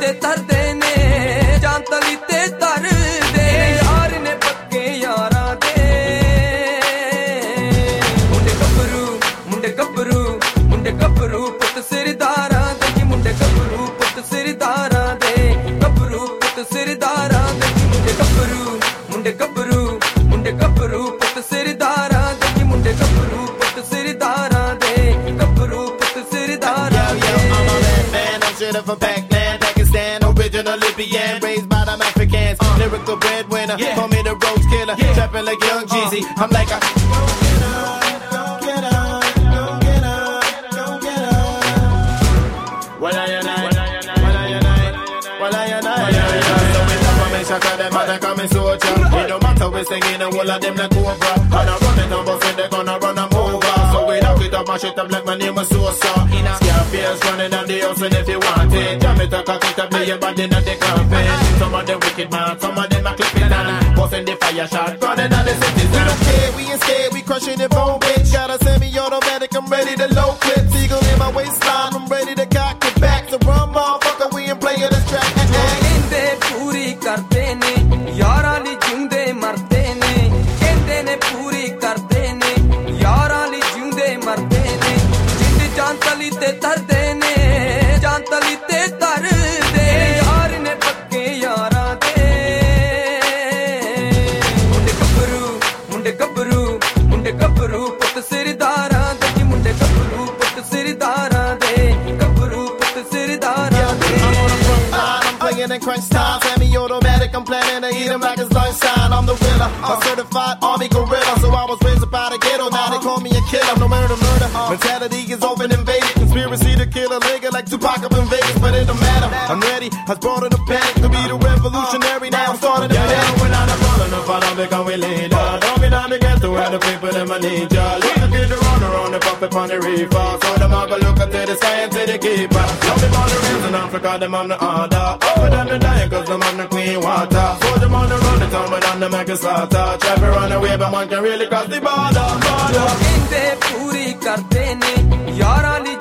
ਤੇ ਤਰਦੇ ਨੇ ਜਾਨ ਤਲੀ ਤੇ ਤਰਦੇ ਯਾਰ ਨੇ ਪੱਕੇ ਯਾਰਾਂ ਦੇ ਮੁੰਡੇ ਗੱਭਰੂ ਪੁੱਤ ਸਿਰਦਾਰਾਂ ਦੇ ਕਿ ਮੁੰਡੇ ਗੱਭਰੂ ਪੁੱਤ ਸਿਰਦਾਰਾਂ ਦੇ ਗੱਭਰੂ ਪੁੱਤ ਸਿਰਦਾਰਾਂ ਦੇ ਕਿ ਮੁੰਡੇ ਗੱਭਰੂ ਪੁੱਤ ਸਿਰਦਾਰਾਂ ਦੇ ਕਿ ਮੁੰਡੇ ਗੱਭਰੂ ਪੁੱਤ ਸਿਰਦਾਰਾਂ ਦੇ ਗੱਭਰੂ ਪੁੱਤ ਸਿਰਦਾਰਾਂ ਦੇ From Pakistan, Pakistan, original Libyan, raised by them Africans, lyrical breadwinner, call me the roach killer, trapping like Young Jeezy. I'm like it don't matter we singing and all of them like Cobra. And I run it on bus and they gonna run them over. So we knock it up and shit up like my name was Sosa. Scarface running on the house and if you want it, jam it up, cock it up, lay your body in the carpet. Some of them wicked man, some of them are clipping and busting the fire shot, running on the cities. We don't care, we ain't scared, we crushing the bone bitch. Got a semi-automatic, I'm ready to low clip. Eagle in my waistline, I'm ready to cock it back. So run, motherfucker, we ain't playing this track. ਪੂਰੀ ਕਰਦੇ ਨੇ ਯਾਰਾਂ ਲਈ ਜਿਉਂਦੇ ਮਰਦੇ ਨੇ ਕਹਿੰਦੇ ਨੇ ਪੂਰੀ ਕਰਦੇ ਨੇ ਯਾਰਾਂ ਲਈ ਜਿਉਂਦੇ ਮਰਦੇ ਨੇ ਜਿੰਦ ਜਾਨ ਤਲੀ ਤੇ ਤਰਦੇ ਨੇ ਜਾਨ ਤਲੀ ਤੇ ਤਰਦੇ ਯਾਰ ਨੇ ਪੱਕੇ ਯਾਰਾਂ ਦੇ ਮੁੰਡੇ ਗੱਭਰੂ ਪੁੱਤ ਸਿਰਦਾਰਾਂ ਦੇ ਕਿ ਮੁੰਡੇ ਗੱਭਰੂ ਪੁੱਤ ਸਿਰਦਾਰਾਂ ਦੇ ਗੱਭਰੂ ਪੁੱਤ ਸਿਰਦਾਰਾਂ ਦੇ In crunch time, semi-automatic, I'm planning to eat him like it's lunchtime. I'm the winner, a certified army gorilla. So I was raised up out of ghetto, now they call me a killer. No murder. Mentality is open invaded. Conspiracy to kill a nigga like Tupac up in Vegas, but it don't matter. I'm ready, I was brought in a panic to be the revolutionary. Now I'm starting to panic. When I'm falling up, I'm become a leader. Don't be down to get to where the people in my need ya. Look at the runner on the puppet on the reefer. So them all go look up to the sky and to the keeper. Don't be born the reason Africa, them on the order. Them the dying cause them on the clean water. So them on the run the town but on the make a slaughter. Try to run away but man can really cross the border. ਕਹਿੰਦੇ ਪੂਰੀ ਕਰਦੇ ਨੇ ਯਾਰਾਂ ਲਈ